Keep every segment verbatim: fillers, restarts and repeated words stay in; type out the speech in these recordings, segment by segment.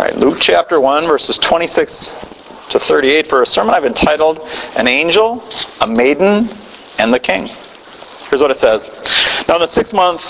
All right, Luke chapter one, verses twenty-six to thirty-eight for a sermon I've entitled, An Angel, a Maiden, and the King. Here's what it says. Now in the sixth month,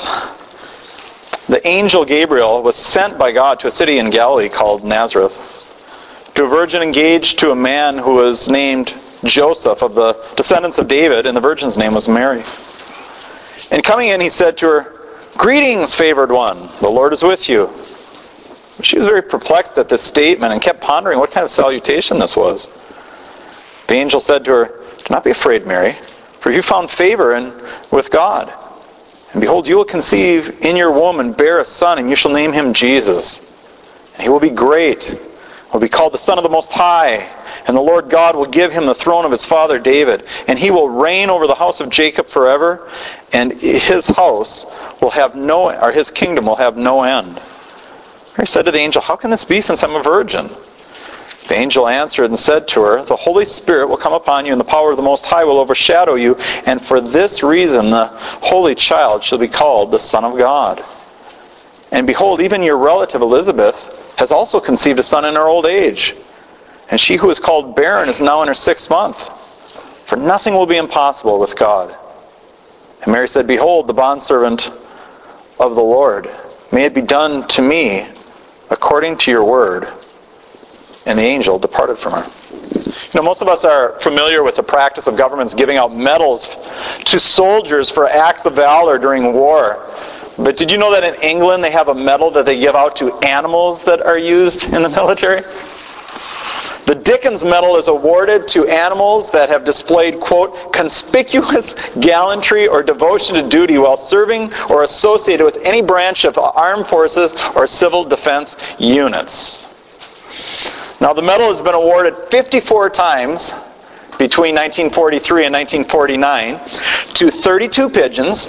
the angel Gabriel was sent by God to a city in Galilee called Nazareth, to a virgin engaged to a man who was named Joseph, of the descendants of David, and the virgin's name was Mary. And coming in, he said to her, "Greetings, favored one, the Lord is with you." She was very perplexed at this statement and kept pondering what kind of salutation this was. The angel said to her, "Do not be afraid, Mary, for you found favor in, with God. And behold, you will conceive in your womb and bear a son, and you shall name him Jesus. And he will be great, and will be called the Son of the Most High. And the Lord God will give him the throne of his father David, and he will reign over the house of Jacob forever, and his house will have no, or his kingdom will have no end." Mary said to the angel, "How can this be, since I'm a virgin?" The angel answered and said to her, "The Holy Spirit will come upon you, and the power of the Most High will overshadow you, and for this reason the Holy Child shall be called the Son of God. And behold, even your relative Elizabeth has also conceived a son in her old age. And she who is called barren is now in her sixth month. For nothing will be impossible with God." And Mary said, "Behold, the bondservant of the Lord. May it be done to me according to your word." And the angel departed from her. You know, most of us are familiar with the practice of governments giving out medals to soldiers for acts of valor during war. But did you know that in England they have a medal that they give out to animals that are used in the military? The Dickens Medal is awarded to animals that have displayed, quote, "conspicuous gallantry or devotion to duty while serving or associated with any branch of armed forces or civil defense units." Now, the medal has been awarded fifty-four times between nineteen forty-three and nineteen forty-nine to thirty-two pigeons,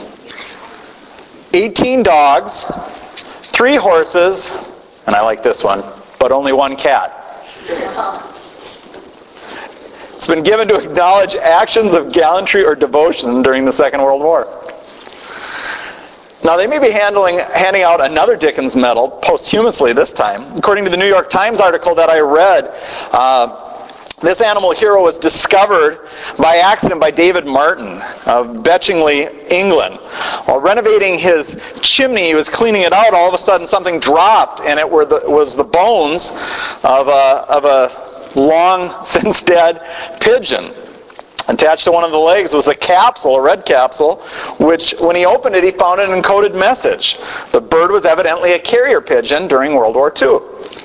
eighteen dogs, three horses, and I like this one, but only one cat. It's been given to acknowledge actions of gallantry or devotion during the Second World War. Now, they may be handling, handing out another Dickens Medal posthumously this time. According to the New York Times article that I read, uh, this animal hero was discovered by accident by David Martin of Betchingley, England. While renovating his chimney, he was cleaning it out. All of a sudden, something dropped, and it were the, was the bones of a, of a long since dead pigeon. Attached to one of the legs was a capsule, a red capsule, which when he opened it, he found an encoded message. The bird was evidently a carrier pigeon during World War Two.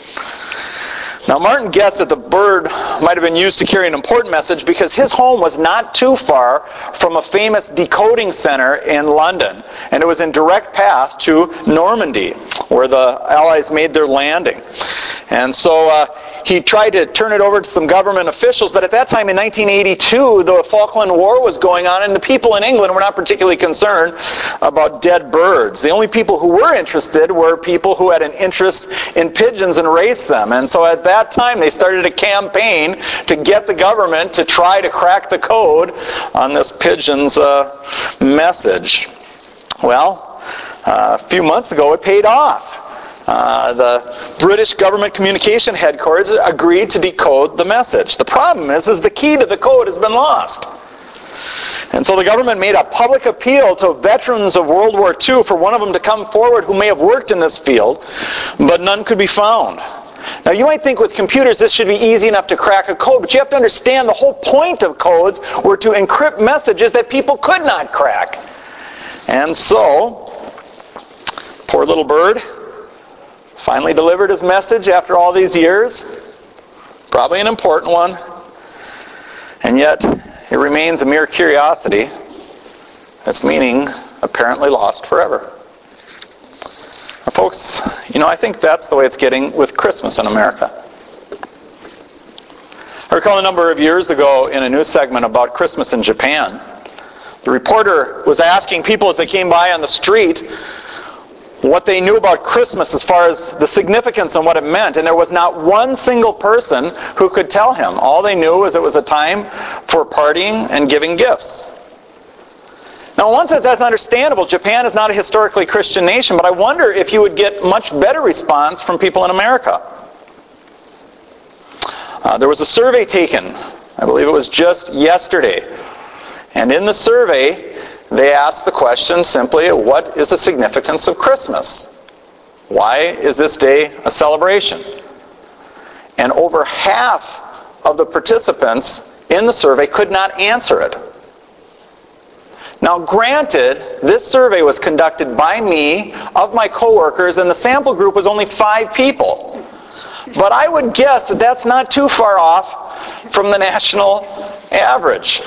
Now, Martin guessed that the bird might have been used to carry an important message because his home was not too far from a famous decoding center in London, and it was in direct path to Normandy, where the Allies made their landing. And so uh, he tried to turn it over to some government officials, but at that time in nineteen eighty-two, the Falkland War was going on, and the people in England were not particularly concerned about dead birds. The only people who were interested were people who had an interest in pigeons and raised them. And so at that time, they started a campaign to get the government to try to crack the code on this pigeon's uh, message. Well, uh, a few months ago, it paid off. Uh, the British government communication headquarters agreed to decode the message. The problem is, is the key to the code has been lost. And so the government made a public appeal to veterans of World War Two for one of them to come forward who may have worked in this field, but none could be found. Now, you might think with computers this should be easy enough to crack a code, but you have to understand the whole point of codes were to encrypt messages that people could not crack. And so, poor little bird finally delivered his message after all these years. Probably an important one. And yet, it remains a mere curiosity. Its meaning apparently lost forever. Now, folks, you know, I think that's the way it's getting with Christmas in America. I recall a number of years ago in a news segment about Christmas in Japan, the reporter was asking people as they came by on the street what they knew about Christmas as far as the significance and what it meant. And there was not one single person who could tell him. All they knew was it was a time for partying and giving gifts. Now, in one sense, that's understandable. Japan is not a historically Christian nation, but I wonder if you would get much better response from people in America. Uh, there was a survey taken, I believe it was just yesterday. And in the survey, they asked the question simply, what is the significance of Christmas? Why is this day a celebration? And over half of the participants in the survey could not answer it. Now granted, this survey was conducted by me, of my coworkers, and the sample group was only five people. But I would guess that that's not too far off from the national average.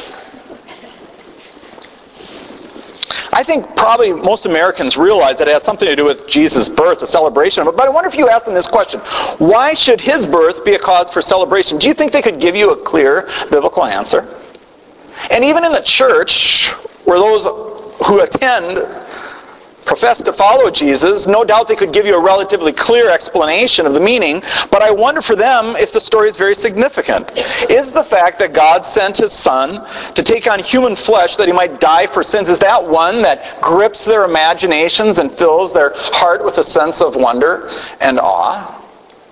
I think probably most Americans realize that it has something to do with Jesus' birth, a celebration of it. But I wonder if you ask them this question: why should his birth be a cause for celebration? Do you think they could give you a clear biblical answer? And even in the church, where those who attend profess to follow Jesus, no doubt they could give you a relatively clear explanation of the meaning, but I wonder for them if the story is very significant. Is the fact that God sent his Son to take on human flesh that he might die for sins, is that one that grips their imaginations and fills their heart with a sense of wonder and awe?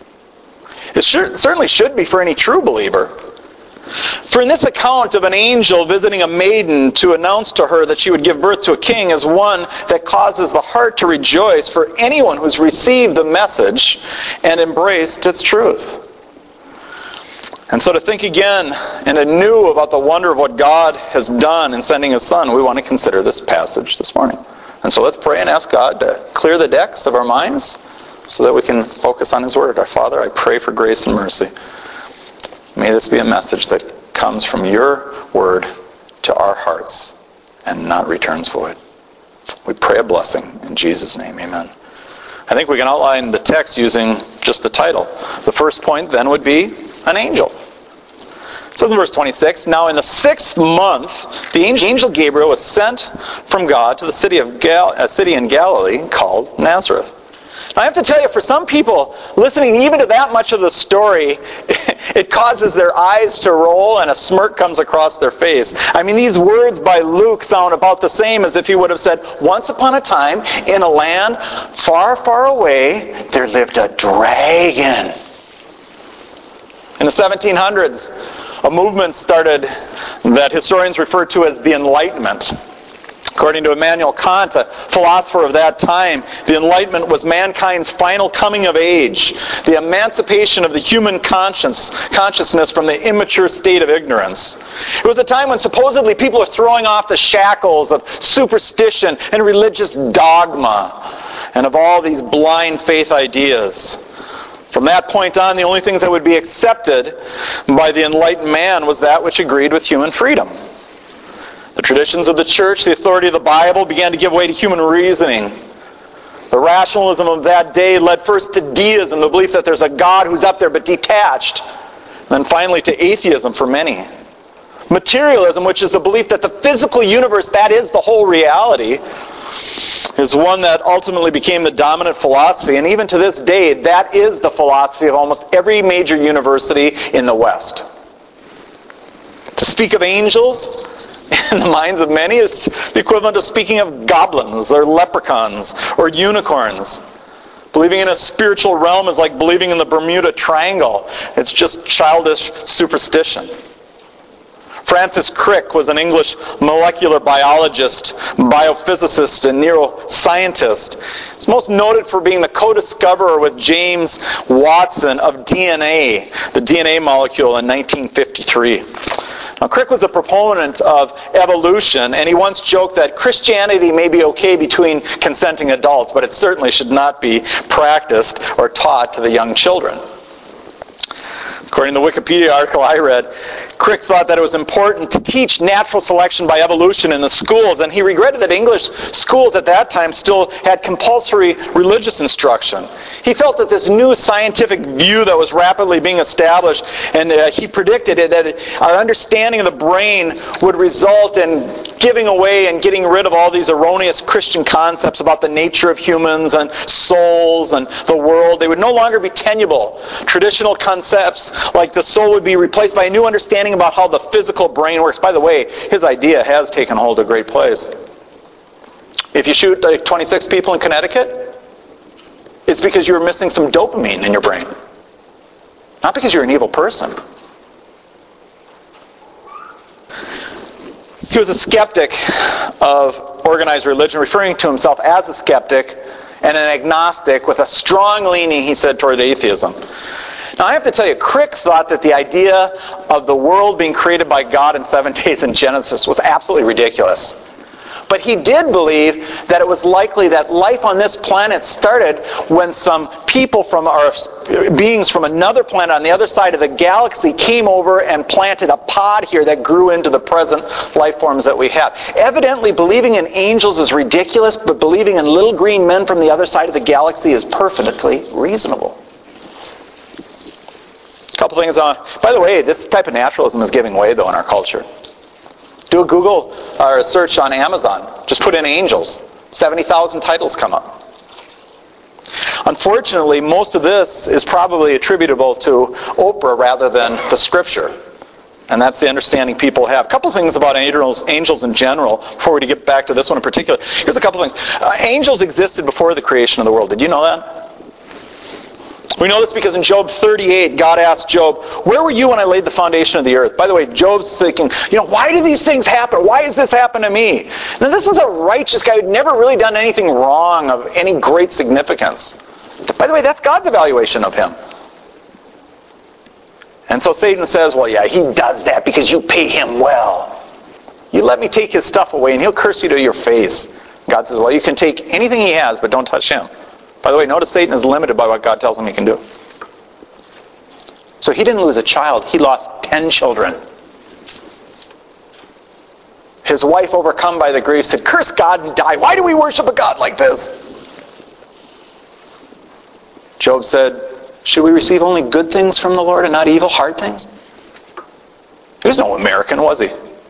It should, certainly should be for any true believer. For in this account of an angel visiting a maiden to announce to her that she would give birth to a king is one that causes the heart to rejoice for anyone who's received the message and embraced its truth. And so to think again and anew about the wonder of what God has done in sending his Son, we want to consider this passage this morning. And so let's pray and ask God to clear the decks of our minds so that we can focus on his word. Our Father, I pray for grace and mercy. May this be a message that comes from your word to our hearts and not returns void. We pray a blessing in Jesus' name. Amen. I think we can outline the text using just the title. The first point then would be an angel. It says in verse twenty-six, now in the sixth month, the angel Gabriel was sent from God to the city of Gal- a city in Galilee called Nazareth. Now I have to tell you, for some people, listening even to that much of the story, it causes their eyes to roll and a smirk comes across their face. I mean, these words by Luke sound about the same as if he would have said, once upon a time, in a land far, far away, there lived a dragon. In the seventeen hundreds, a movement started that historians refer to as the Enlightenment. According to Immanuel Kant, a philosopher of that time, the Enlightenment was mankind's final coming of age, the emancipation of the human conscience, consciousness from the immature state of ignorance. It was a time when supposedly people are throwing off the shackles of superstition and religious dogma and of all these blind faith ideas. From that point on, the only things that would be accepted by the enlightened man was that which agreed with human freedom. The traditions of the church, the authority of the Bible, began to give way to human reasoning. The rationalism of that day led first to deism, the belief that there's a God who's up there but detached. And then finally to atheism for many. Materialism, which is the belief that the physical universe, that is the whole reality, is one that ultimately became the dominant philosophy. And even to this day, that is the philosophy of almost every major university in the West. To speak of angels in the minds of many is the equivalent of speaking of goblins or leprechauns or unicorns. Believing in a spiritual realm is like believing in the Bermuda Triangle. It's just childish superstition. Francis Crick was an English molecular biologist, biophysicist, and neuroscientist. He's most noted for being the co-discoverer with James Watson of D N A, the D N A molecule, in nineteen fifty-three. Now, Crick was a proponent of evolution, and he once joked that Christianity may be okay between consenting adults, but it certainly should not be practiced or taught to the young children. According to the Wikipedia article I read, Crick thought that it was important to teach natural selection by evolution in the schools, and he regretted that English schools at that time still had compulsory religious instruction. He felt that this new scientific view that was rapidly being established, and uh, he predicted it, that our understanding of the brain would result in giving away and getting rid of all these erroneous Christian concepts about the nature of humans and souls and the world. They would no longer be tenable. Traditional concepts like the soul would be replaced by a new understanding about how the physical brain works. By the way, his idea has taken hold of great place. If you shoot like twenty-six people in Connecticut, it's because you were missing some dopamine in your brain. Not because you're an evil person. He was a skeptic of organized religion, referring to himself as a skeptic and an agnostic with a strong leaning, he said, toward atheism. Now, I have to tell you, Crick thought that the idea of the world being created by God in seven days in Genesis was absolutely ridiculous. But he did believe that it was likely that life on this planet started when some people from our beings from another planet on the other side of the galaxy came over and planted a pod here that grew into the present life forms that we have. Evidently, believing in angels is ridiculous, but believing in little green men from the other side of the galaxy is perfectly reasonable. A couple things on. By the way, this type of naturalism is giving way, though, in our culture. Do a Google or a search on Amazon. Just put in angels. seventy thousand titles come up. Unfortunately, most of this is probably attributable to Oprah rather than the Scripture. And that's the understanding people have. A couple things about angels, angels in general, before we get back to this one in particular. Here's a couple things. Uh, angels existed before the creation of the world. Did you know that? We know this because in Job thirty-eight, God asked Job, where were you when I laid the foundation of the earth? By the way, Job's thinking, you know, why do these things happen? Why has this happened to me? Now, this is a righteous guy who'd never really done anything wrong of any great significance. By the way, that's God's evaluation of him. And so Satan says, well, yeah, he does that because you pay him well. You let me take his stuff away and he'll curse you to your face. God says, well, you can take anything he has, but don't touch him. By the way, notice Satan is limited by what God tells him he can do. So he didn't lose a child. He lost ten children. His wife, overcome by the grief, said, curse God and die. Why do we worship a God like this? Job said, should we receive only good things from the Lord and not evil, hard things? He was no American, was he?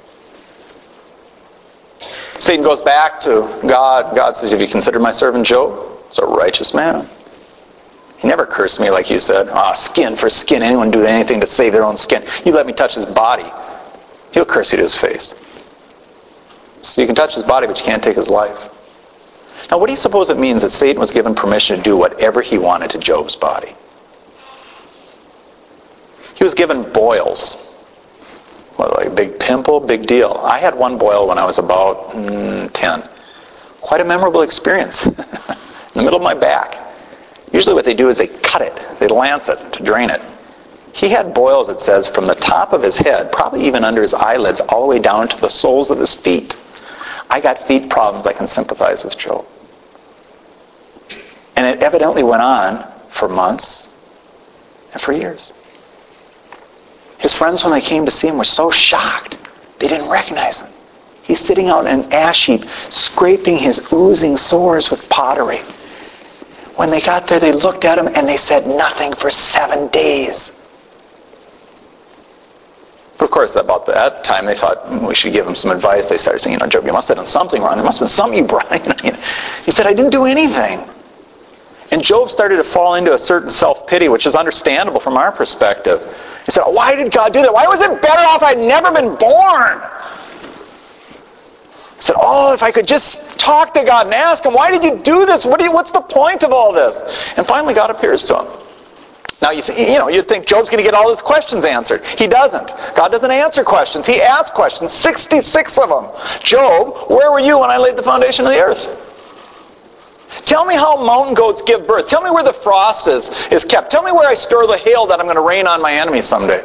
Satan goes back to God. God says, have you considered my servant Job? He's a righteous man. He never cursed me like you said. Ah, oh, skin for skin. Anyone do anything to save their own skin. You let me touch his body. He'll curse you to his face. So you can touch his body, but you can't take his life. Now, what do you suppose it means that Satan was given permission to do whatever he wanted to Job's body? He was given boils. Well, like a big pimple, big deal. I had one boil when I was about mm, ten. Quite a memorable experience. In the middle of my back. Usually what they do is they cut it. They lance it to drain it. He had boils, it says, from the top of his head, probably even under his eyelids, all the way down to the soles of his feet. I got feet problems. I can sympathize with Job. And it evidently went on for months and for years. His friends, when they came to see him, were so shocked. They didn't recognize him. He's sitting out in an ash heap, scraping his oozing sores with pottery. When they got there, they looked at him and they said nothing for seven days. But of course, about that time, they thought mm, we should give him some advice. They started saying, you know, Job, you must have done something wrong. There must have been something you brought. He said, I didn't do anything. And Job started to fall into a certain self-pity, which is understandable from our perspective. He said, why did God do that? Why was it better off I'd never been born? He said, oh, if I could just talk to God and ask him, why did you do this? What do you, what's the point of all this? And finally God appears to him. Now, you, th- you know, you'd think Job's going to get all his questions answered. He doesn't. God doesn't answer questions. He asks questions, sixty-six of them. Job, where were you when I laid the foundation of the earth? Tell me how mountain goats give birth. Tell me where the frost is, is kept. Tell me where I store the hail that I'm going to rain on my enemies someday.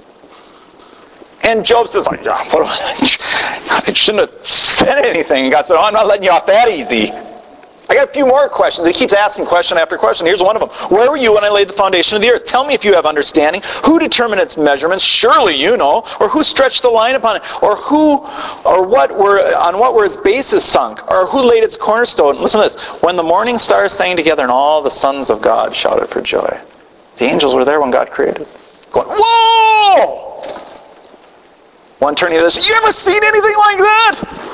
And Job says, I shouldn't have said anything. And God said, oh, I'm not letting you off that easy. I got a few more questions. He keeps asking question after question. Here's one of them. Where were you when I laid the foundation of the earth? Tell me if you have understanding. Who determined its measurements? Surely you know. Or who stretched the line upon it? Or who, or what were, on what were its bases sunk? Or who laid its cornerstone? Listen to this. When the morning stars sang together and all the sons of God shouted for joy. The angels were there when God created. Going, whoa! One turning to this, you ever seen anything like that?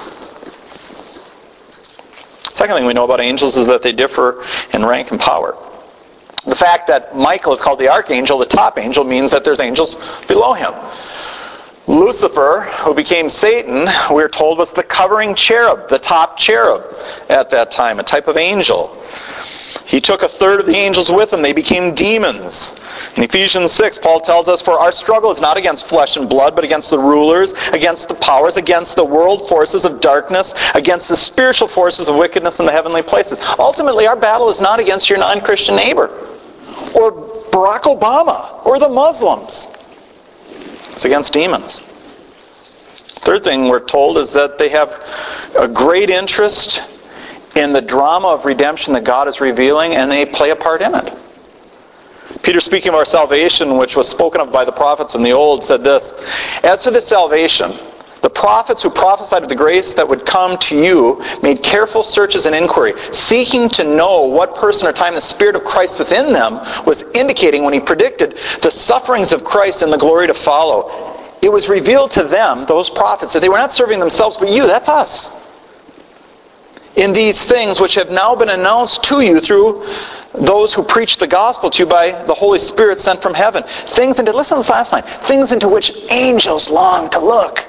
Second thing we know about angels is that they differ in rank and power. The fact that Michael is called the archangel, the top angel, means that there's angels below him. Lucifer, who became Satan, we're told was the covering cherub, the top cherub at that time, a type of angel. He took a third of the angels with him. They became demons. In Ephesians six, Paul tells us, for our struggle is not against flesh and blood, but against the rulers, against the powers, against the world forces of darkness, against the spiritual forces of wickedness in the heavenly places. Ultimately, our battle is not against your non-Christian neighbor, or Barack Obama, or the Muslims. It's against demons. Third thing we're told is that they have a great interest in the drama of redemption that God is revealing, and they play a part in it. Peter, speaking of our salvation, which was spoken of by the prophets in the Old, said this, as for this salvation, the prophets who prophesied of the grace that would come to you made careful searches and inquiry, seeking to know what person or time the Spirit of Christ within them was indicating when he predicted the sufferings of Christ and the glory to follow. It was revealed to them, those prophets, that they were not serving themselves, but you, that's us, in these things which have now been announced to you through those who preach the gospel to you by the Holy Spirit sent from heaven. Things into, listen to this last line, things into which angels long to look.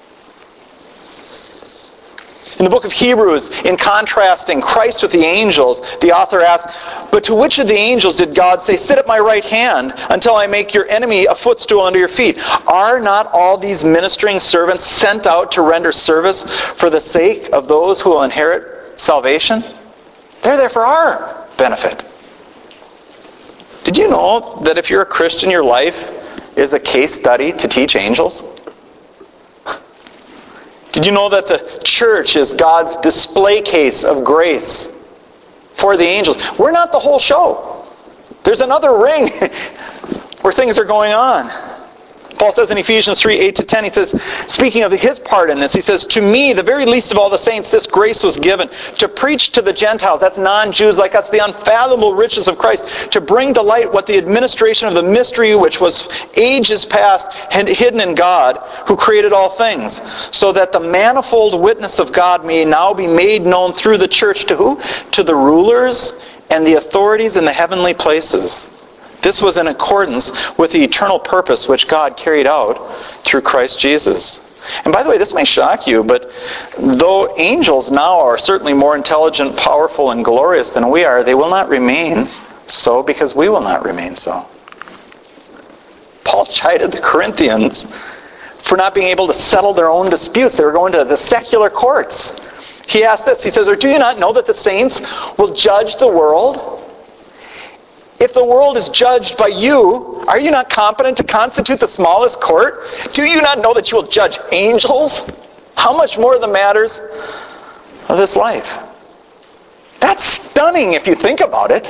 In the book of Hebrews, in contrasting Christ with the angels, the author asks, but to which of the angels did God say, sit at my right hand until I make your enemy a footstool under your feet? Are not all these ministering servants sent out to render service for the sake of those who will inherit salvation? They're there for our benefit. Did you know that if you're a Christian, your life is a case study to teach angels? Did you know that the church is God's display case of grace for the angels? We're not the whole show. There's another ring where things are going on. Paul says in Ephesians three, eight to ten, he says, speaking of his part in this, he says, to me, the very least of all the saints, this grace was given to preach to the Gentiles, that's non-Jews like us, the unfathomable riches of Christ, to bring to light what the administration of the mystery which was ages past and hidden in God, who created all things, so that the manifold witness of God may now be made known through the church to who? To the rulers and the authorities in the heavenly places. This was in accordance with the eternal purpose which God carried out through Christ Jesus. And by the way, this may shock you, but though angels now are certainly more intelligent, powerful, and glorious than we are, they will not remain so because we will not remain so. Paul chided the Corinthians for not being able to settle their own disputes. They were going to the secular courts. He asked this, he says, or do you not know that the saints will judge the world? If the world is judged by you, are you not competent to constitute the smallest court? Do you not know that you will judge angels? How much more the matters of this life? That's stunning if you think about it.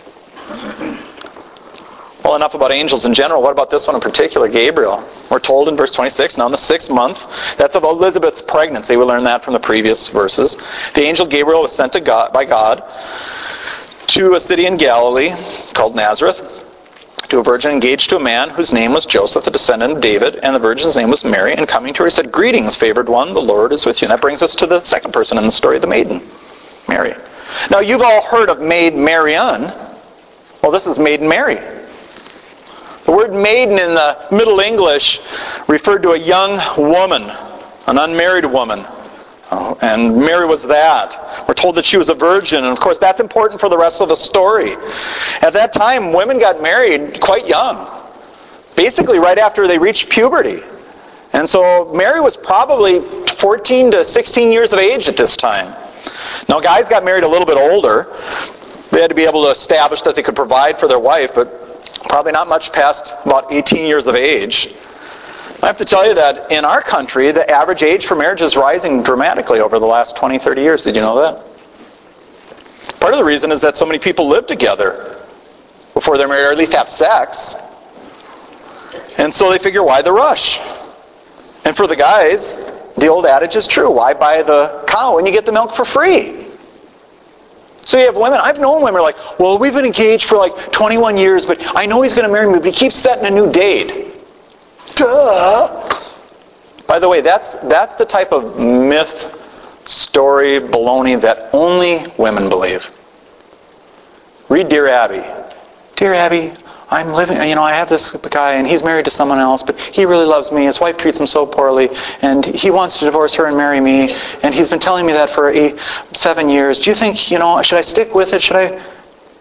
Well, enough about angels in general. What about this one in particular, Gabriel? We're told in verse twenty-six, now in the sixth month, that's of Elizabeth's pregnancy. We learned that from the previous verses. The angel Gabriel was sent to God by God to a city in Galilee called Nazareth, to a virgin engaged to a man whose name was Joseph, the descendant of David, and the virgin's name was Mary. And coming to her, he said, greetings, favored one, the Lord is with you. And that brings us to the second person in the story, the maiden, Mary. Now, you've all heard of Maid Marian. Well, this is Maiden Mary. The word maiden in the Middle English referred to a young woman, an unmarried woman. Oh, and Mary was that. We're told that she was a virgin, and of course that's important for the rest of the story. At that time, women got married quite young, basically right after they reached puberty. And so Mary was probably fourteen to sixteen years of age at this time. Now guys got married a little bit older. They had to be able to establish that they could provide for their wife, but probably not much past about eighteen years of age. I have to tell you that in our country, the average age for marriage is rising dramatically over the last twenty, thirty years. Did you know that? Part of the reason is that so many people live together before they're married, or at least have sex. And so they figure, why the rush? And for the guys, the old adage is true. Why buy the cow when you get the milk for free? So you have women, I've known women like, well, we've been engaged for like twenty-one years, but I know he's going to marry me, but he keeps setting a new date. Duh. By the way, that's that's the type of myth, story, baloney that only women believe. Read Dear Abby. Dear Abby, I'm living, you know, I have this guy and he's married to someone else, but he really loves me. His wife treats him so poorly and he wants to divorce her and marry me. And he's been telling me that for eight, seven years. Do you think, you know, should I stick with it? Should I?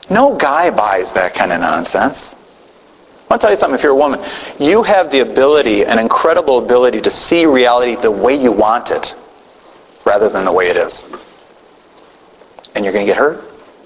No guy buys that kind of nonsense. I'll tell you something, if you're a woman, you have the ability, an incredible ability to see reality the way you want it rather than the way it is. And you're going to get hurt.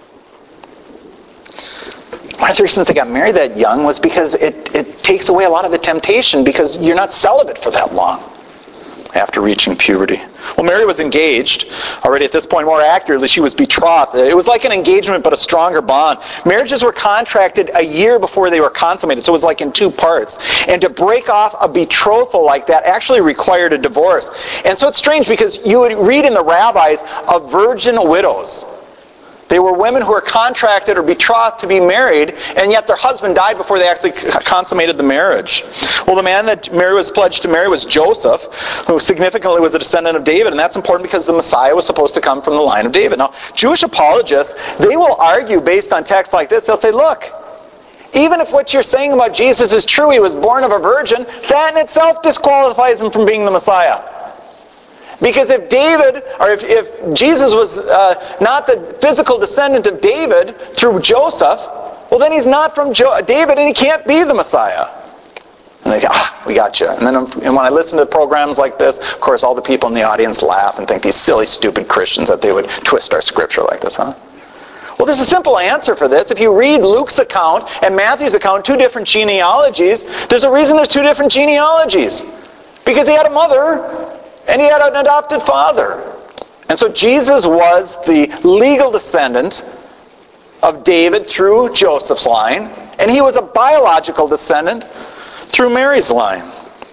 One of the reasons they got married that young was because it, it takes away a lot of the temptation because you're not celibate for that long after reaching puberty. Well, Mary was engaged already at this point. More accurately, she was betrothed. It was like an engagement, but a stronger bond. Marriages were contracted a year before they were consummated, so it was like in two parts. And to break off a betrothal like that actually required a divorce. And so it's strange because you would read in the rabbis of virgin widows. They were women who were contracted or betrothed to be married, and yet their husband died before they actually consummated the marriage. Well, the man that Mary was pledged to marry was Joseph, who significantly was a descendant of David, and that's important because the Messiah was supposed to come from the line of David. Now, Jewish apologists, they will argue based on texts like this. They'll say, look, even if what you're saying about Jesus is true, he was born of a virgin, that in itself disqualifies him from being the Messiah. Because if David, or if, if Jesus was uh, not the physical descendant of David through Joseph, well then he's not from jo- David and he can't be the Messiah. And they go, ah, we got you. And then and when I listen to programs like this, of course all the people in the audience laugh and think these silly, stupid Christians that they would twist our scripture like this, huh? Well, there's a simple answer for this. If you read Luke's account and Matthew's account, two different genealogies, there's a reason there's two different genealogies. Because he had a mother and he had an adopted father. And so Jesus was the legal descendant of David through Joseph's line, and he was a biological descendant through Mary's line.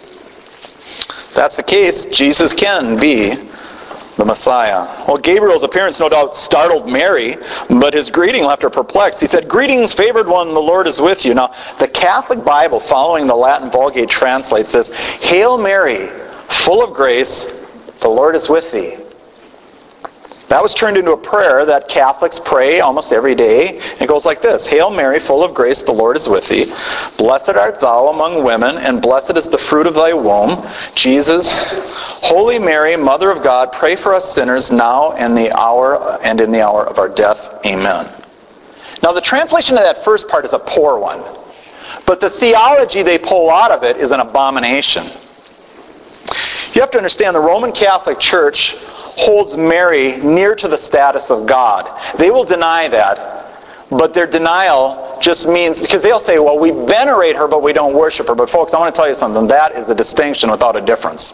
If that's the case, Jesus can be the Messiah. Well, Gabriel's appearance no doubt startled Mary, but his greeting left her perplexed. He said, "Greetings, favored one, the Lord is with you." Now, the Catholic Bible, following the Latin Vulgate, translates says, "Hail Mary, full of grace, the Lord is with thee." That was turned into a prayer that Catholics pray almost every day. It goes like this: "Hail Mary, full of grace, the Lord is with thee. Blessed art thou among women, and blessed is the fruit of thy womb, Jesus. Holy Mary, Mother of God, pray for us sinners now and the hour and in the hour of our death. Amen." Now the translation of that first part is a poor one, but the theology they pull out of it is an abomination. You have to understand the Roman Catholic Church holds Mary near to the status of God. They will deny that, but their denial just means, because they'll say, well, we venerate her, but we don't worship her. But folks, I want to tell you something. That is a distinction without a difference.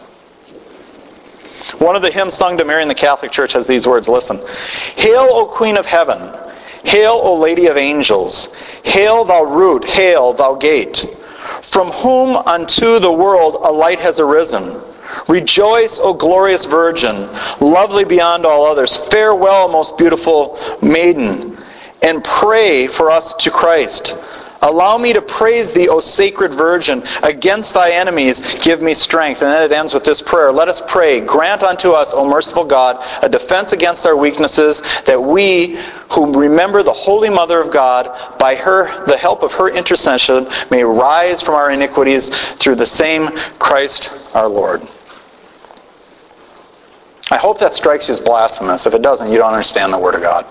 One of the hymns sung to Mary in the Catholic Church has these words, listen. "Hail, O Queen of Heaven! Hail, O Lady of Angels! Hail, thou root! Hail, thou gate! From whom unto the world a light has arisen. Rejoice, O glorious Virgin, lovely beyond all others. Farewell, most beautiful maiden, and pray for us to Christ. Allow me to praise thee, O sacred Virgin. Against thy enemies give me strength." And then it ends with this prayer. Let us pray. "Grant unto us, O merciful God, a defense against our weaknesses, that we who remember the Holy Mother of God, by her, the help of her intercession, may rise from our iniquities through the same Christ our Lord." I hope that strikes you as blasphemous. If it doesn't, you don't understand the Word of God.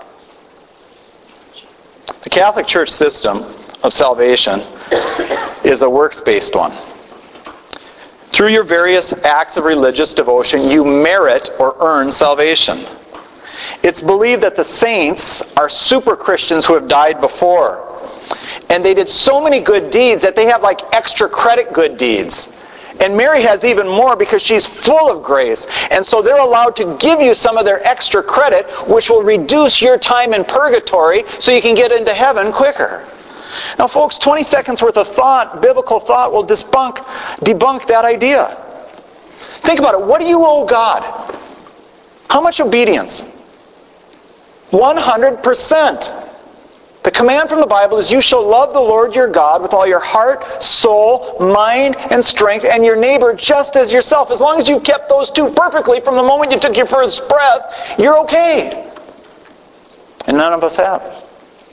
The Catholic Church system of salvation is a works-based one. Through your various acts of religious devotion, you merit or earn salvation. It's believed that the saints are super Christians who have died before. And they did so many good deeds that they have like extra credit good deeds. And Mary has even more because she's full of grace. And so they're allowed to give you some of their extra credit, which will reduce your time in purgatory so you can get into heaven quicker. Now, folks, twenty seconds worth of thought, biblical thought, will debunk, debunk that idea. Think about it. What do you owe God? How much obedience? one hundred percent. The command from the Bible is, you shall love the Lord your God with all your heart, soul, mind, and strength, and your neighbor just as yourself. As long as you kept those two perfectly from the moment you took your first breath, you're okay. And none of us have.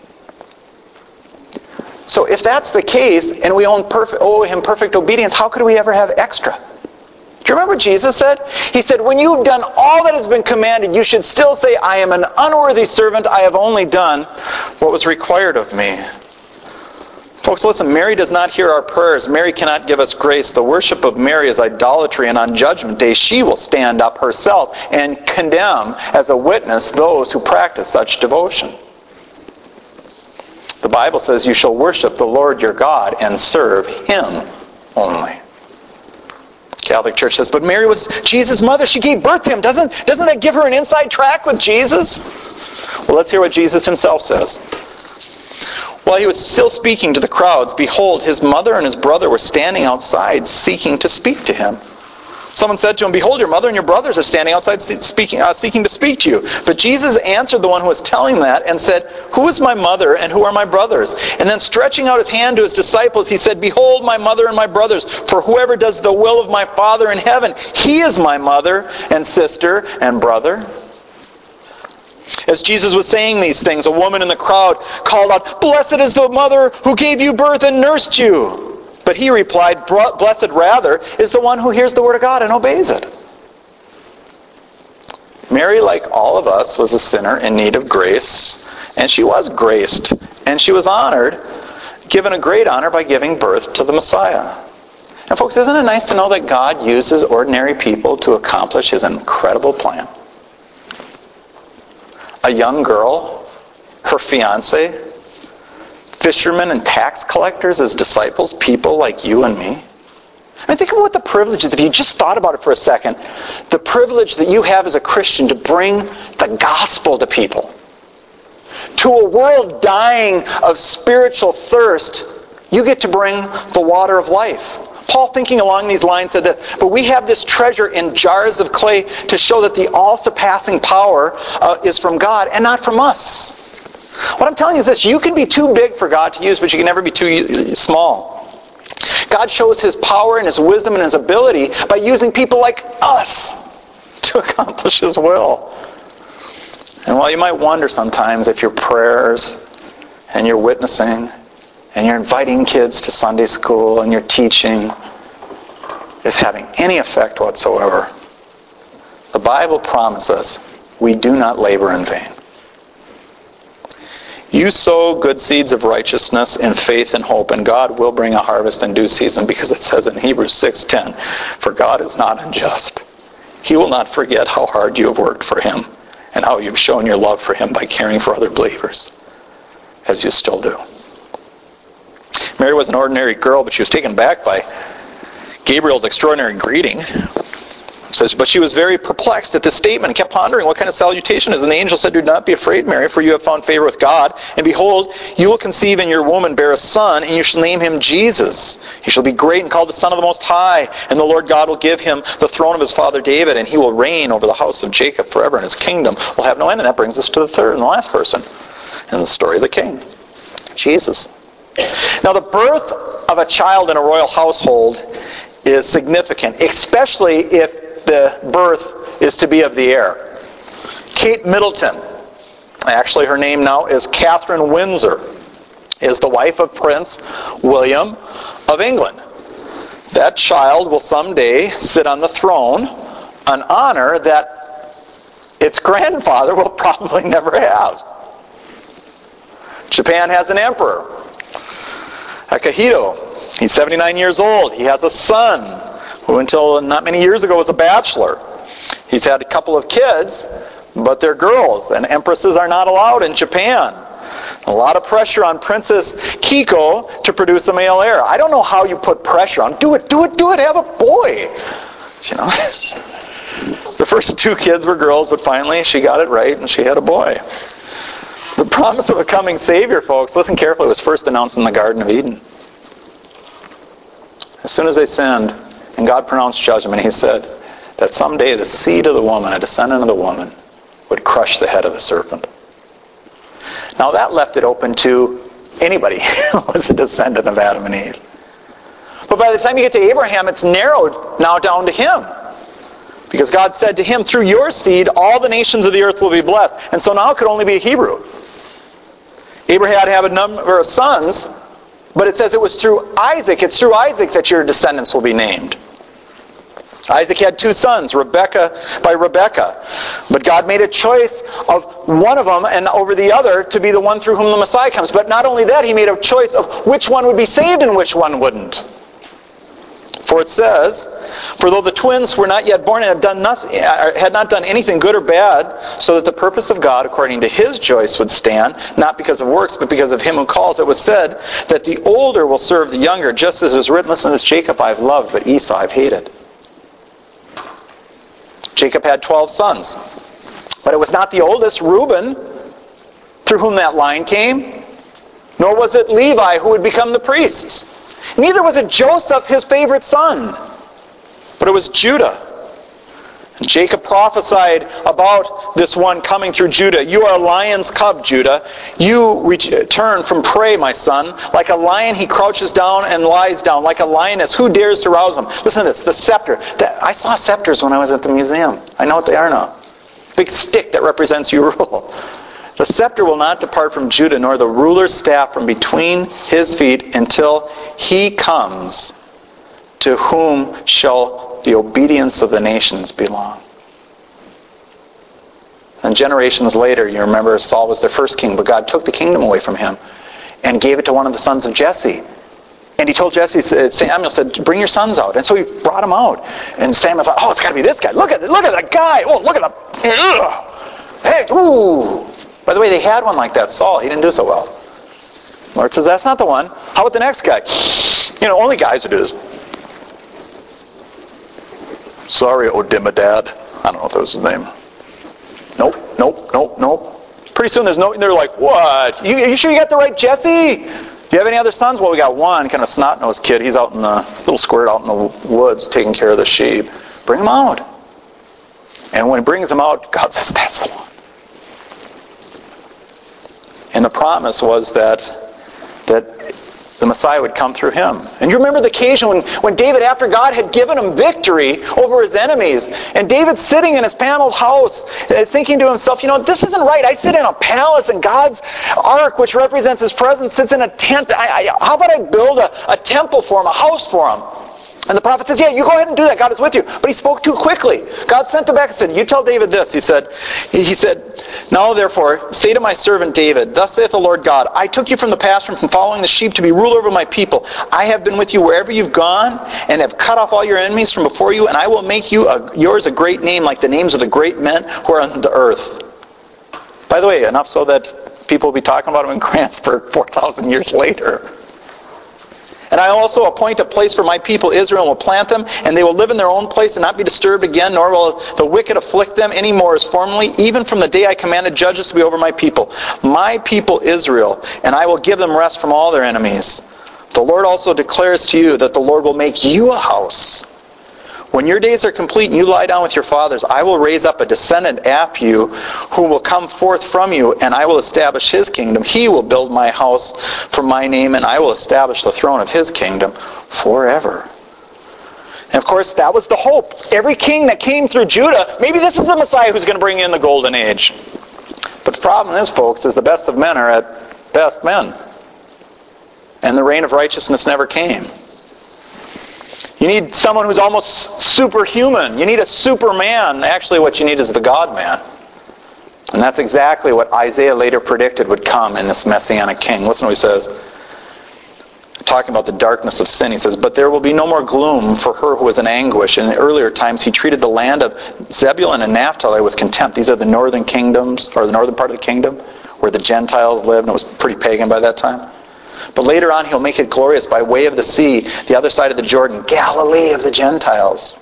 So if that's the case, and we owe, perfect, owe him perfect obedience, how could we ever have extra? Do you remember what Jesus said? He said, when you've done all that has been commanded, you should still say, I am an unworthy servant. I have only done what was required of me. Folks, listen, Mary does not hear our prayers. Mary cannot give us grace. The worship of Mary is idolatry, and on Judgment Day she will stand up herself and condemn as a witness those who practice such devotion. The Bible says you shall worship the Lord your God and serve Him only. Catholic Church says, but Mary was Jesus' mother. She gave birth to Him. Doesn't, doesn't that give her an inside track with Jesus? Well, let's hear what Jesus Himself says. While He was still speaking to the crowds, behold, His mother and His brother were standing outside seeking to speak to Him. Someone said to Him, behold, your mother and your brothers are standing outside speaking, uh, seeking to speak to you. But Jesus answered the one who was telling that and said, who is my mother and who are my brothers? And then stretching out His hand to His disciples, He said, behold my mother and my brothers, for whoever does the will of my Father in heaven, he is my mother and sister and brother. As Jesus was saying these things, a woman in the crowd called out, blessed is the mother who gave you birth and nursed you. But He replied, blessed rather is the one who hears the word of God and obeys it. Mary, like all of us, was a sinner in need of grace, and she was graced, and she was honored, given a great honor by giving birth to the Messiah. And folks, isn't it nice to know that God uses ordinary people to accomplish His incredible plan? A young girl, her fiancé, fishermen and tax collectors as disciples, people like you and me. I mean, think about what the privilege is. If you just thought about it for a second, the privilege that you have as a Christian to bring the gospel to people. To a world dying of spiritual thirst, you get to bring the water of life. Paul, thinking along these lines, said this, but we have this treasure in jars of clay to show that the all-surpassing power uh, is from God and not from us. What I'm telling you is this, you can be too big for God to use, but you can never be too small. God shows His power and His wisdom and His ability by using people like us to accomplish His will. And while you might wonder sometimes if your prayers and your witnessing and you're inviting kids to Sunday school and your teaching is having any effect whatsoever, the Bible promises we do not labor in vain. You sow good seeds of righteousness in faith and hope, and God will bring a harvest in due season, because it says in Hebrews six ten, for God is not unjust. He will not forget how hard you have worked for Him and how you've shown your love for Him by caring for other believers, as you still do. Mary was an ordinary girl, but she was taken back by Gabriel's extraordinary greeting. It says, but she was very perplexed at this statement and kept pondering what kind of salutation is. And the angel said, do not be afraid, Mary, for you have found favor with God. And behold, you will conceive in your womb and bear a son, and you shall name him Jesus. He shall be great and called the Son of the Most High. And the Lord God will give him the throne of his father David, and he will reign over the house of Jacob forever, and his kingdom will have no end. And that brings us to the third and the last person in the story of the king, Jesus. Now, the birth of a child in a royal household is significant, especially if the birth is to be of the heir. Kate Middleton, actually her name now is Catherine Windsor, is the wife of Prince William of England. That child will someday sit on the throne, an honor that its grandfather will probably never have. Japan has an emperor, Akihito. He's seventy-nine years old. He has a son who until not many years ago was a bachelor. He's had a couple of kids, but they're girls, and empresses are not allowed in Japan. A lot of pressure on Princess Kiko to produce a male heir. I don't know how you put pressure on. Do it, do it, do it, have a boy. You know? The first two kids were girls, but finally she got it right and she had a boy. The promise of a coming Savior, folks, listen carefully, was first announced in the Garden of Eden. As soon as they sinned, and God pronounced judgment, He said that someday the seed of the woman, a descendant of the woman, would crush the head of the serpent. Now that left it open to anybody who was a descendant of Adam and Eve. But by the time you get to Abraham, it's narrowed now down to him. Because God said to him, through your seed, all the nations of the earth will be blessed. And so now it could only be a Hebrew. Abraham had to have a number of sons, but it says it was through Isaac. It's through Isaac that your descendants will be named. Isaac had two sons, Rebekah by Rebekah. But God made a choice of one of them and over the other to be the one through whom the Messiah comes. But not only that, he made a choice of which one would be saved and which one wouldn't. For it says, for though the twins were not yet born and had, done nothing, had not done anything good or bad, so that the purpose of God, according to his choice, would stand, not because of works, but because of him who calls, it was said that the older will serve the younger, just as it was written, listen to this, Jacob I've loved, but Esau I've hated. Jacob had twelve sons. But it was not the oldest, Reuben, through whom that line came, nor was it Levi who would become the priests. Neither was it Joseph, his favorite son, but it was Judah. And Jacob prophesied about this one coming through Judah. You are a lion's cub, Judah. You return from prey, my son. Like a lion, he crouches down and lies down. Like a lioness, who dares to rouse him? Listen to this, the scepter. I saw scepters when I was at the museum. I know what they are now. Big stick that represents you rule. The scepter will not depart from Judah, nor the ruler's staff from between his feet, until he comes, to whom shall the obedience of the nations belong. And generations later, you remember Saul was their first king, but God took the kingdom away from him and gave it to one of the sons of Jesse. And he told Jesse, Samuel said, bring your sons out. And so he brought them out. And Samuel thought, oh, it's got to be this guy. Look at look at that guy. Oh, look at the... Ugh. Hey, ooh. By the way, they had one like that, Saul. He didn't do so well. The Lord says, that's not the one. How about the next guy? You know, only guys would do this. Sorry, Odimmadad. I don't know if that was his name. Nope, nope, nope, nope. Pretty soon there's no, they're like, what? You, you sure you got the right Jesse? Do you have any other sons? Well, we got one, kind of snot-nosed kid. He's out in the, little squirt out in the woods taking care of the sheep. Bring him out. And when he brings him out, God says, that's the one. And the promise was that that the Messiah would come through him. And you remember the occasion when, when David, after God had given him victory over his enemies, and David's sitting in his paneled house thinking to himself, you know, this isn't right. I sit in a palace and God's ark, which represents his presence, sits in a tent. I, I, how about I build a, a temple for him, a house for him? And the prophet says, yeah, you go ahead and do that. God is with you. But he spoke too quickly. God sent him back and said, you tell David this. He said, he said, now therefore, say to my servant David, thus saith the Lord God, I took you from the pasture, from following the sheep, to be ruler over my people. I have been with you wherever you've gone, and have cut off all your enemies from before you, and I will make you a, yours a great name, like the names of the great men who are on the earth. By the way, enough so that people will be talking about him in Grants for four thousand years later. And I also appoint a place for my people Israel, and will plant them, and they will live in their own place and not be disturbed again, nor will the wicked afflict them any more as formerly, even from the day I commanded judges to be over my people. My people Israel, and I will give them rest from all their enemies. The Lord also declares to you that the Lord will make you a house. When your days are complete and you lie down with your fathers, I will raise up a descendant after you who will come forth from you, and I will establish his kingdom. He will build my house for my name, and I will establish the throne of his kingdom forever. And of course, that was the hope. Every king that came through Judah, maybe this is the Messiah who's going to bring in the golden age. But the problem is, folks, is the best of men are at best men. And the reign of righteousness never came. You need someone who's almost superhuman. You need a superman. Actually, what you need is the God-man. And that's exactly what Isaiah later predicted would come in this Messianic king. Listen to what he says. Talking about the darkness of sin, he says, but there will be no more gloom for her who was in anguish. In earlier times, he treated the land of Zebulun and Naphtali with contempt. These are the northern kingdoms, or the northern part of the kingdom, where the Gentiles lived, and it was pretty pagan by that time. But later on, he'll make it glorious by way of the sea, the other side of the Jordan, Galilee of the Gentiles.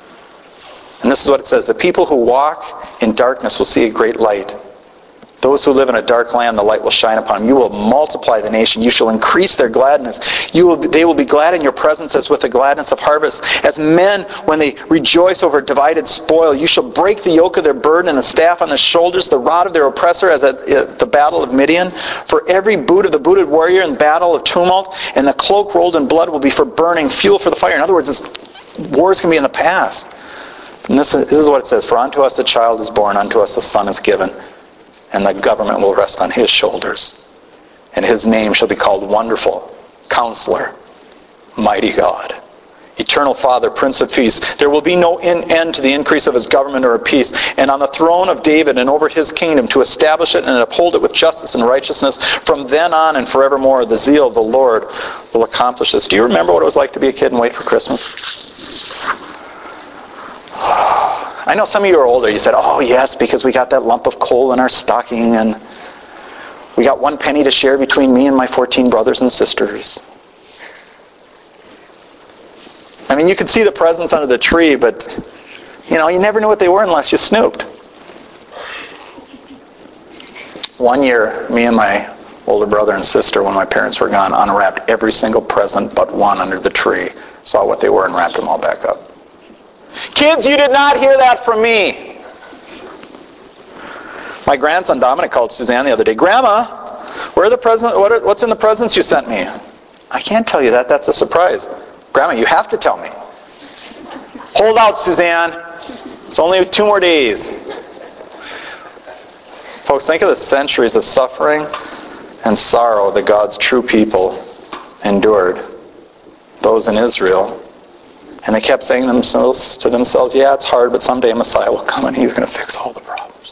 And this is what it says. The people who walk in darkness will see a great light. Those who live in a dark land, the light will shine upon them. You will multiply the nation. You shall increase their gladness. You will, they will be glad in your presence as with the gladness of harvest. As men, when they rejoice over divided spoil, you shall break the yoke of their burden and the staff on their shoulders, the rod of their oppressor as at the battle of Midian. For every boot of the booted warrior in battle of tumult, and the cloak rolled in blood will be for burning, fuel for the fire. In other words, this war is going to be in the past. And this is, this is what it says. For unto us a child is born, unto us a son is given. And the government will rest on his shoulders. And his name shall be called Wonderful, Counselor, Mighty God, eternal Father, Prince of Peace. There will be no end to the increase of his government or of peace. And on the throne of David and over his kingdom, to establish it and uphold it with justice and righteousness from then on and forevermore. The zeal of the Lord will accomplish this. Do you remember what it was like to be a kid and wait for Christmas? I know some of you are older. You said, oh yes, because we got that lump of coal in our stocking and we got one penny to share between me and my fourteen brothers and sisters. I mean, you could see the presents under the tree, but, you know, you never knew what they were unless you snooped. One year, me and my older brother and sister, when my parents were gone, unwrapped every single present but one under the tree, saw what they were, and wrapped them all back up. Kids, you did not hear that from me. My grandson Dominic called Suzanne the other day. Grandma, where are the presents? What are, what's in the presents you sent me? I can't tell you that. That's a surprise. Grandma, you have to tell me. Hold out, Suzanne. It's only two more days. Folks, think of the centuries of suffering and sorrow that God's true people endured. Those in Israel. And they kept saying themselves to themselves, yeah, it's hard, but someday Messiah will come and he's going to fix all the problems.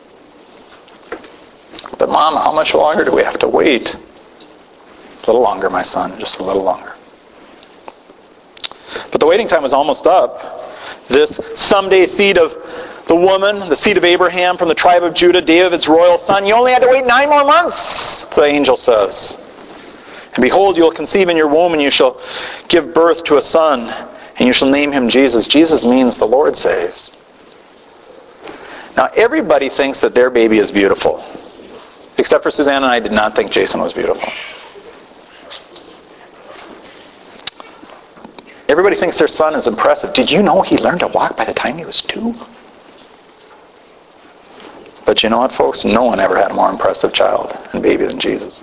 But Mom, how much longer do we have to wait? A little longer, my son, just a little longer. But the waiting time was almost up. This someday seed of the woman, the seed of Abraham from the tribe of Judah, David's royal son, you only had to wait nine more months, the angel says. And behold, you will conceive in your womb, and you shall give birth to a son, and you shall name him Jesus. Jesus means the Lord saves. Now, everybody thinks that their baby is beautiful. Except for Suzanne and I did not think Jason was beautiful. Everybody thinks their son is impressive. Did you know he learned to walk by the time he was two? But you know what, folks? No one ever had a more impressive child and baby than Jesus.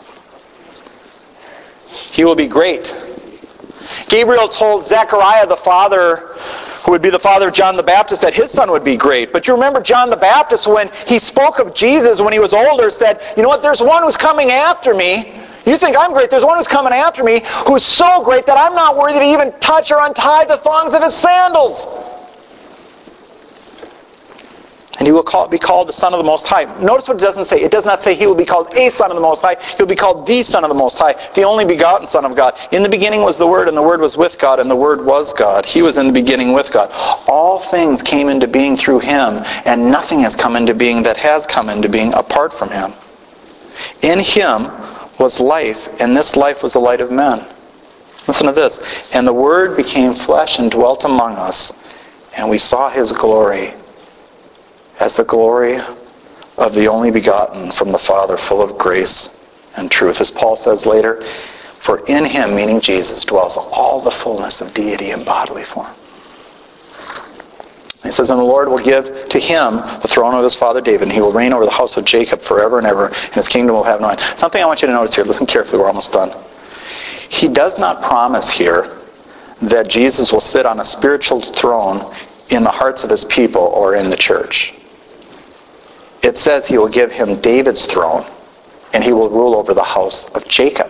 He will be great. Gabriel told Zechariah, the father, who would be the father of John the Baptist, that his son would be great. But you remember John the Baptist, when he spoke of Jesus when he was older, said, you know what, there's one who's coming after me. You think I'm great. There's one who's coming after me who's so great that I'm not worthy to even touch or untie the thongs of his sandals. And he will call, be called the Son of the Most High. Notice what it doesn't say. It does not say he will be called a Son of the Most High. He'll be called the Son of the Most High, the only begotten Son of God. In the beginning was the Word, and the Word was with God, and the Word was God. He was in the beginning with God. All things came into being through him, and nothing has come into being that has come into being apart from him. In him was life, and this life was the light of men. Listen to this. And the Word became flesh and dwelt among us, and we saw his glory as the glory of the only begotten from the Father, full of grace and truth. As Paul says later, for in him, meaning Jesus, dwells all the fullness of deity in bodily form. He says, and the Lord will give to him the throne of his father David, and he will reign over the house of Jacob forever and ever, and his kingdom will have no end. Something I want you to notice here. Listen carefully. We're almost done. He does not promise here that Jesus will sit on a spiritual throne in the hearts of his people or in the church. It says he will give him David's throne, and he will rule over the house of Jacob.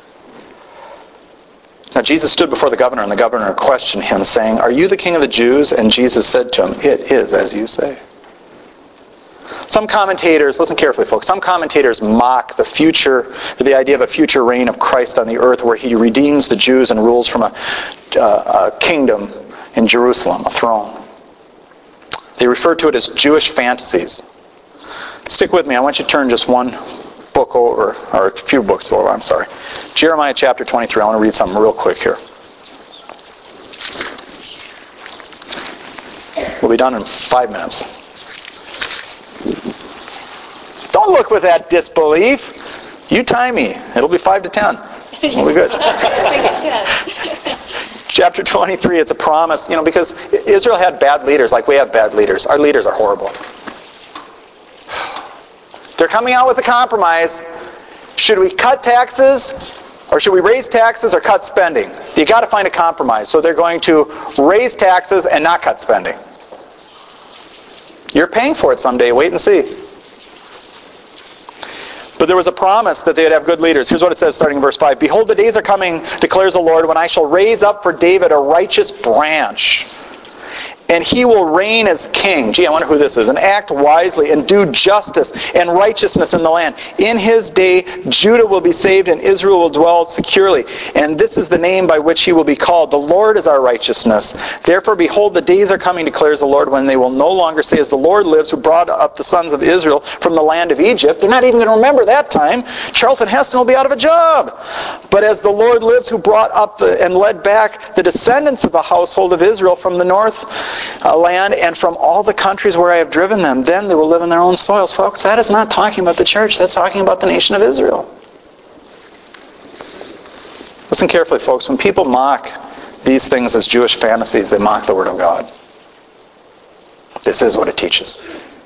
Now Jesus stood before the governor, and the governor questioned him, saying, are you the king of the Jews? And Jesus said to him, it is as you say. Some commentators, listen carefully folks, some commentators mock the future, the idea of a future reign of Christ on the earth where he redeems the Jews and rules from a, uh, a kingdom in Jerusalem, a throne. They refer to it as Jewish fantasies. Stick with me. I want you to turn just one book over, or a few books over, I'm sorry. Jeremiah chapter twenty-three. I want to read something real quick here. We'll be done in five minutes. Don't look with that disbelief. You time me. It'll be five to ten. We'll be good. Chapter twenty-three, it's a promise, you know, because Israel had bad leaders like we have bad leaders. Our leaders are horrible. They're coming out with a compromise. Should we cut taxes, or should we raise taxes or cut spending? You got to find a compromise. So they're going to raise taxes and not cut spending. You're paying for it someday. Wait and see. But there was a promise that they would have good leaders. Here's what it says starting in verse five. Behold, the days are coming, declares the Lord, when I shall raise up for David a righteous branch. And he will reign as king. Gee, I wonder who this is. And act wisely and do justice and righteousness in the land. In his day, Judah will be saved and Israel will dwell securely. And this is the name by which he will be called. The Lord is our righteousness. Therefore, behold, the days are coming, declares the Lord, when they will no longer say, as the Lord lives, who brought up the sons of Israel from the land of Egypt. They're not even going to remember that time. Charlton Heston will be out of a job. But as the Lord lives, who brought up the, and led back the descendants of the household of Israel from the north Uh, land and from all the countries where I have driven them, then they will live in their own soils. Folks, that is not talking about the church. That's talking about the nation of Israel. Listen carefully, folks. When people mock these things as Jewish fantasies, they mock the Word of God. This is what it teaches.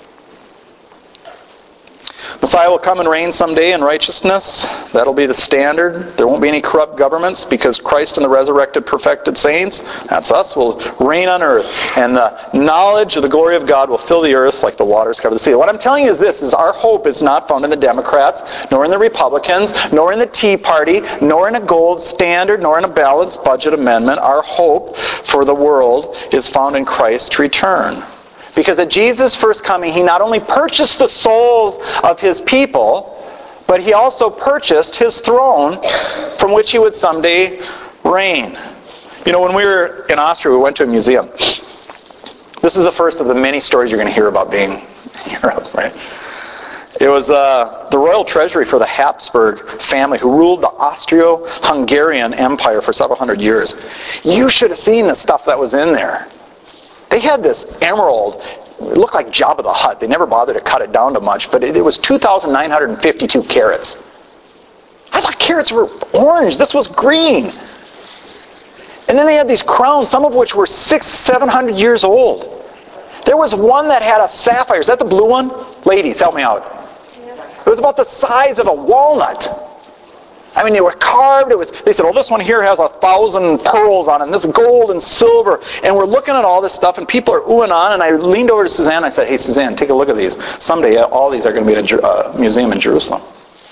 Messiah will come and reign someday in righteousness. That'll be the standard. There won't be any corrupt governments because Christ and the resurrected, perfected saints, that's us, will reign on earth. And the knowledge of the glory of God will fill the earth like the waters cover the sea. What I'm telling you is this, is our hope is not found in the Democrats, nor in the Republicans, nor in the Tea Party, nor in a gold standard, nor in a balanced budget amendment. Our hope for the world is found in Christ's return. Because at Jesus' first coming, he not only purchased the souls of his people, but he also purchased his throne from which he would someday reign. You know, when we were in Austria, we went to a museum. This is the first of the many stories you're going to hear about being in Europe, right? It was uh, the royal treasury for the Habsburg family who ruled the Austro-Hungarian Empire for several hundred years. You should have seen the stuff that was in there. They had this emerald, it looked like Jabba the Hutt. They never bothered to cut it down to much, but it, it was two thousand nine hundred fifty-two carats. I thought carats were orange. This was green. And then they had these crowns, some of which were six, seven hundred years old. There was one that had a sapphire. Is that the blue one? Ladies, help me out. It was about the size of a walnut. I mean, they were carved. It was. They said, "Oh, this one here has a thousand pearls on it, and this gold and silver." And we're looking at all this stuff, and people are oohing on. And I leaned over to Suzanne. And I said, "Hey, Suzanne, take a look at these. Someday, all these are going to be in a uh, museum in Jerusalem."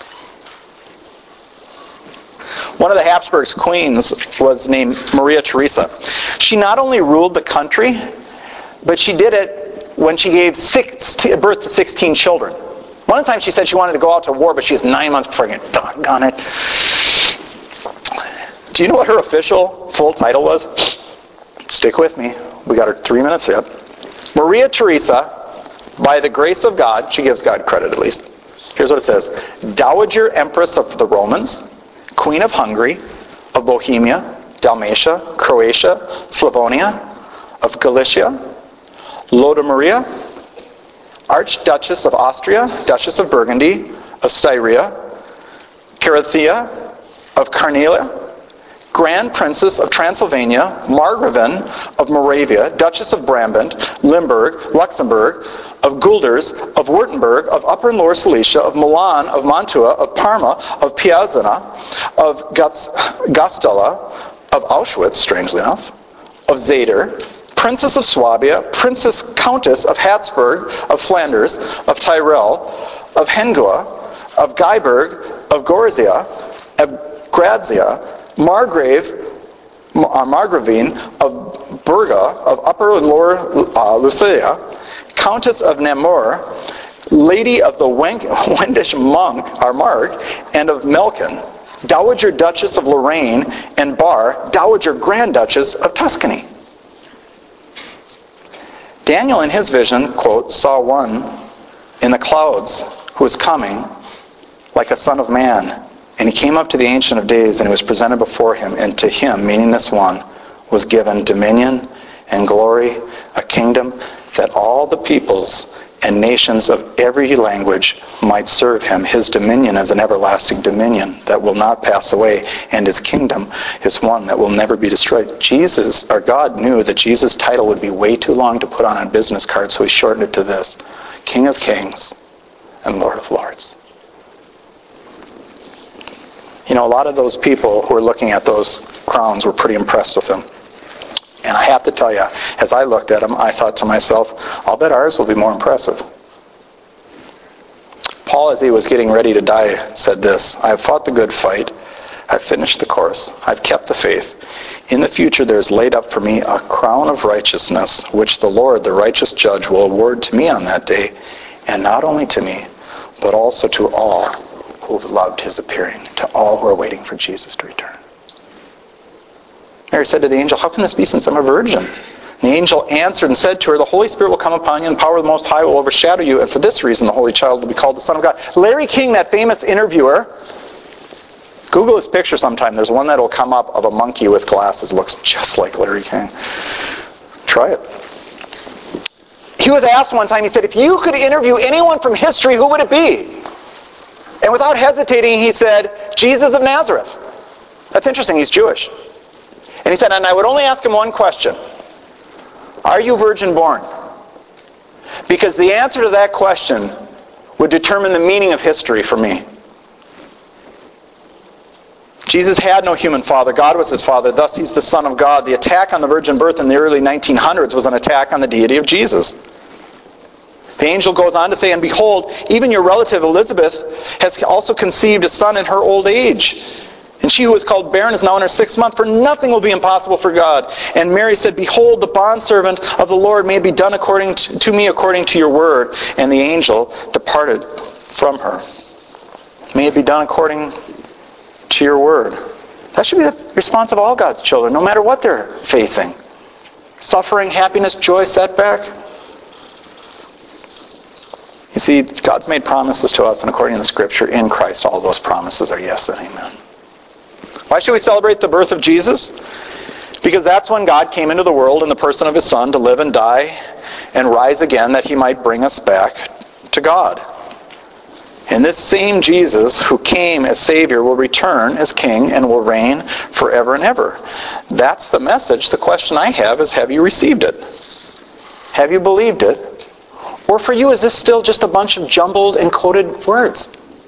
One of the Habsburg's queens was named Maria Theresa. She not only ruled the country, but she did it when she gave six, birth to sixteen children. One time she said she wanted to go out to war, but she was nine months pregnant. Doggone it. Do you know what her official full title was? Stick with me. We got her three minutes yet. Maria Theresa, by the grace of God, she gives God credit at least. Here's what it says. Dowager Empress of the Romans, Queen of Hungary, of Bohemia, Dalmatia, Croatia, Slavonia, of Galicia, Lodomeria, Archduchess of Austria, Duchess of Burgundy, of Styria, Carinthia, of Carniola, Grand Princess of Transylvania, Margravine of Moravia, Duchess of Brabant, Limburg, Luxembourg, of Guelders, of Württemberg, of Upper and Lower Silesia, of Milan, of Mantua, of Parma, of Piacenza, of Gastella, of Auschwitz, strangely enough, of Zader, Princess of Swabia, Princess Countess of Habsburg, of Flanders, of Tyrol, of Hengua, of Guyberg, of Gorizia, of Grazia, Margrave, uh, Margravine, of Berga, of Upper and Lower uh, Lusatia, Countess of Namur, Lady of the Wen- Wendish monk, Armagh, and of Melkin, Dowager Duchess of Lorraine and Bar, Dowager Grand Duchess of Tuscany. Daniel in his vision, quote, saw one in the clouds who was coming like a son of man. And he came up to the Ancient of Days and he was presented before him. And to him, meaning this one, was given dominion and glory, a kingdom that all the peoples and nations of every language might serve him. His dominion is an everlasting dominion that will not pass away, and his kingdom is one that will never be destroyed. Jesus, or God, knew that Jesus' title would be way too long to put on a business card, so he shortened it to this: King of Kings and Lord of Lords. You know, a lot of those people who were looking at those crowns were pretty impressed with them. And I have to tell you, as I looked at them, I thought to myself, I'll bet ours will be more impressive. Paul, as he was getting ready to die, said this, I have fought the good fight. I've finished the course. I've kept the faith. In the future there is laid up for me a crown of righteousness, which the Lord, the righteous judge, will award to me on that day, and not only to me, but also to all who have loved his appearing, to all who are waiting for Jesus to return. Mary said to the angel, how can this be since I'm a virgin? And the angel answered and said to her, the Holy Spirit will come upon you, and the power of the Most High will overshadow you, and for this reason the Holy Child will be called the Son of God. Larry King, that famous interviewer, Google his picture sometime. There's one that will come up of a monkey with glasses. Looks just like Larry King. Try it. He was asked one time, he said, if you could interview anyone from history, who would it be? And without hesitating, he said, Jesus of Nazareth. That's interesting. He's Jewish. And he said, and I would only ask him one question. Are you virgin born? Because the answer to that question would determine the meaning of history for me. Jesus had no human father. God was his father. Thus, he's the Son of God. The attack on the virgin birth in the early nineteen hundreds was an attack on the deity of Jesus. The angel goes on to say, and behold, even your relative Elizabeth has also conceived a son in her old age. And she who was called barren is now in her sixth month, for nothing will be impossible for God. And Mary said, behold, the bondservant of the Lord, may it be done according to, to me according to your word. And the angel departed from her. May it be done according to your word. That should be the response of all God's children, no matter what they're facing. Suffering, happiness, joy, setback. You see, God's made promises to us, and according to the Scripture, in Christ, all those promises are yes and amen. Why should we celebrate the birth of Jesus? Because that's when God came into the world in the person of his Son to live and die and rise again, that he might bring us back to God. And this same Jesus who came as Savior will return as King and will reign forever and ever. That's the message. The question I have is, have you received it? Have you believed it? Or for you, is this still just a bunch of jumbled, encoded words?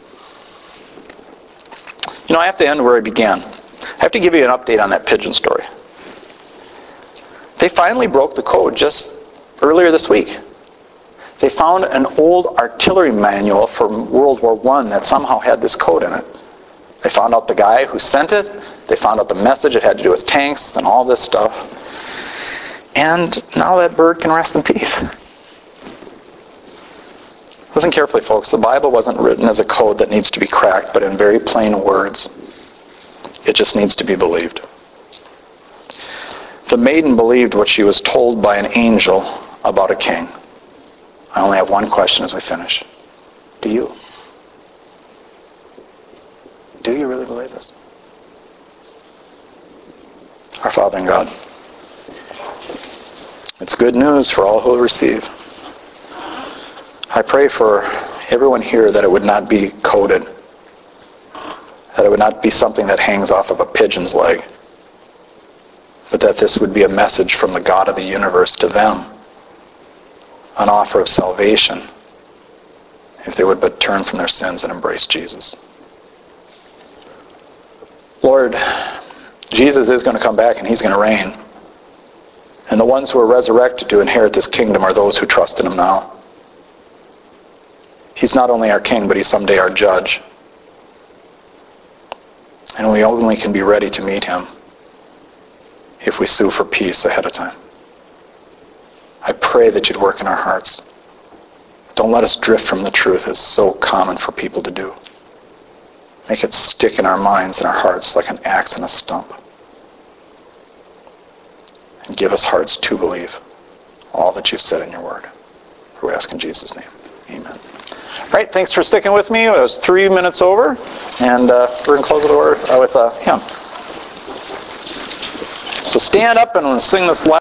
You know, I have to end where I began. I have to give you an update on that pigeon story. They finally broke the code just earlier this week. They found an old artillery manual from World War One that somehow had this code in it. They found out the guy who sent it. They found out the message. It had to do with tanks and all this stuff. And now that bird can rest in peace. Listen carefully, folks. The Bible wasn't written as a code that needs to be cracked, but in very plain words. It just needs to be believed. The maiden believed what she was told by an angel about a king. I only have one question as we finish. Do you? Do you really believe this? Our Father in God, it's good news for all who will receive. I pray for everyone here that it would not be coded, that it would not be something that hangs off of a pigeon's leg, but that this would be a message from the God of the universe to them, an offer of salvation, if they would but turn from their sins and embrace Jesus. Lord, Jesus is going to come back and he's going to reign. And the ones who are resurrected to inherit this kingdom are those who trust in him now. He's not only our king, but he's someday our judge. And we only can be ready to meet him if we sue for peace ahead of time. I pray that you'd work in our hearts. Don't let us drift from the truth, as so common for people to do. Make it stick in our minds and our hearts like an axe in a stump. And give us hearts to believe all that you've said in your word. For we ask in Jesus' name. Amen. All right, thanks for sticking with me. It was three minutes over, and uh, we're going to close with a word uh, with a hymn. So stand up and we'll sing this last.